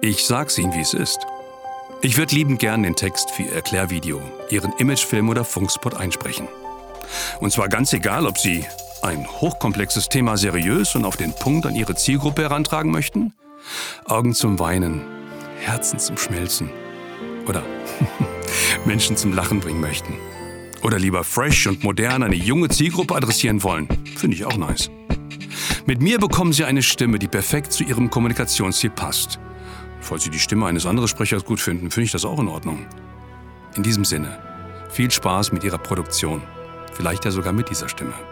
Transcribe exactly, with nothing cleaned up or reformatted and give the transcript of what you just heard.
Ich sag's Ihnen, wie es ist. Ich würde liebend gern den Text für Ihr Erklärvideo, Ihren Imagefilm oder Funkspot einsprechen. Und zwar ganz egal, ob Sie ein hochkomplexes Thema seriös und auf den Punkt an Ihre Zielgruppe herantragen möchten, Augen zum Weinen, Herzen zum Schmelzen oder Menschen zum Lachen bringen möchten. Oder lieber fresh und modern eine junge Zielgruppe adressieren wollen. Finde ich auch nice. Mit mir bekommen Sie eine Stimme, die perfekt zu Ihrem Kommunikationsziel passt. Falls Sie die Stimme eines anderen Sprechers gut finden, finde ich das auch in Ordnung. In diesem Sinne, viel Spaß mit Ihrer Produktion. Vielleicht ja sogar mit dieser Stimme.